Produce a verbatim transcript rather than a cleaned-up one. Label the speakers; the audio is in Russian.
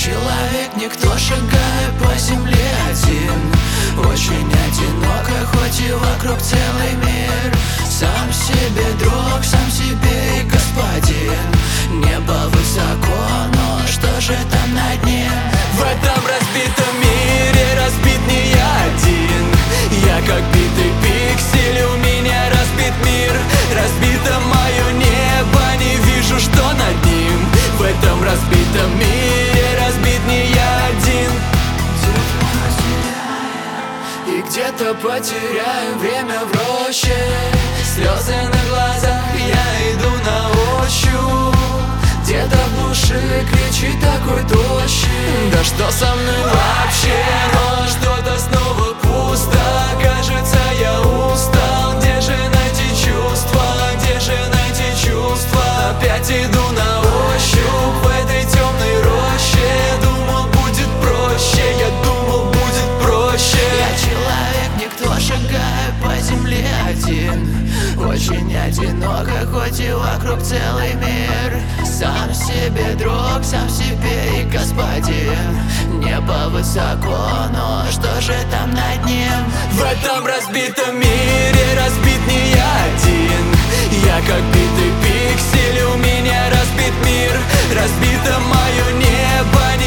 Speaker 1: человек, никто, шагаю по земле один. Очень одиноко, хоть и вокруг целый мир. Сам себе друг, сам себе и господин. Небо высоко, но что же там над ним? В этом разбитом мире разбит не я один. Я как битый пиксель, у меня разбит мир. Разбито мое небо, не вижу, что над ним. В этом разбитом мире разбит не я один. И где-то потеряю время в роще. Слезы на глазах, я иду на ощупь. Где-то в глуши кричит такой тощий. Да что со мной вообще? Но что-то снова пусто. Кажется, я устал. Где же найти чувства? Где же найти чувства? Опять иду на ощупь в этой темной роще. Думал, будет проще. Я думал, будет проще. Я человек, никто, шагаю по земле один. Очень одиноко, хоть и вокруг целый мир. Сам себе друг, сам себе и господин. Небо высоко, но что же там над ним? В этом разбитом мире разбит не я один. Я как битый пиксель, у меня разбит мир. Разбито мое небо,